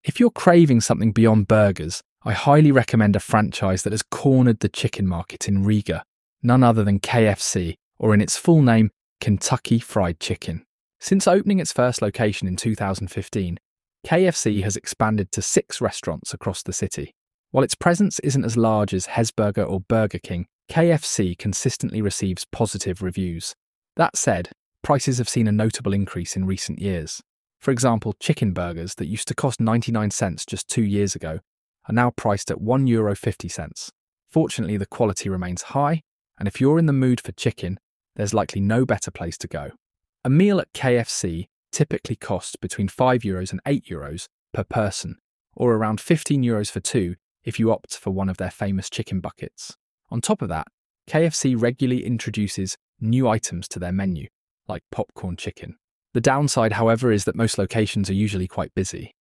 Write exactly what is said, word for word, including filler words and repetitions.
If you're craving something beyond burgers, I highly recommend a franchise that has cornered the chicken market in Riga, none other than K F C, or in its full name, Kentucky Fried Chicken. Since opening its first location in two thousand fifteen, K F C has expanded to six restaurants across the city. While its presence isn't as large as Hesburger or Burger King, K F C consistently receives positive reviews. That said, prices have seen a notable increase in recent years. For example, chicken burgers that used to cost ninety-nine cents just two years ago are now priced at one euro fifty. Fortunately, the quality remains high, and if you're in the mood for chicken, there's likely no better place to go. A meal at K F C typically costs between five euros and eight euros per person, or around fifteen euros for two if you opt for one of their famous chicken buckets. On top of that, K F C regularly introduces new items to their menu, like popcorn chicken. The downside, however, is that most locations are usually quite busy.